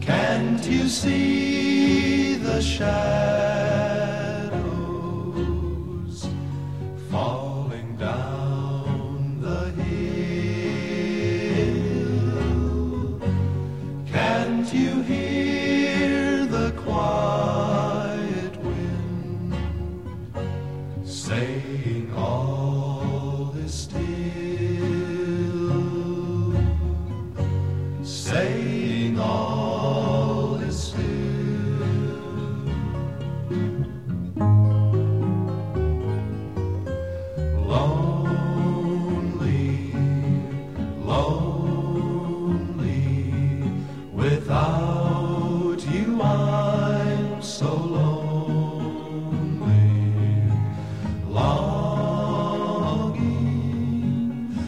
Can't you see the shadows falling down the hill? Can't you hear the quiet wind saying all is still? Saying all is still. Lonely, lonely, without you I'm so lonely. Longing,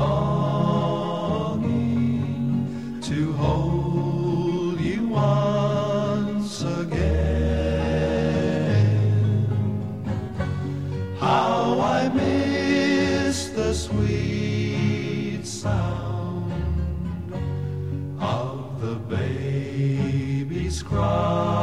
longing to hold you once again. How I miss the sweet sound of the baby's cry.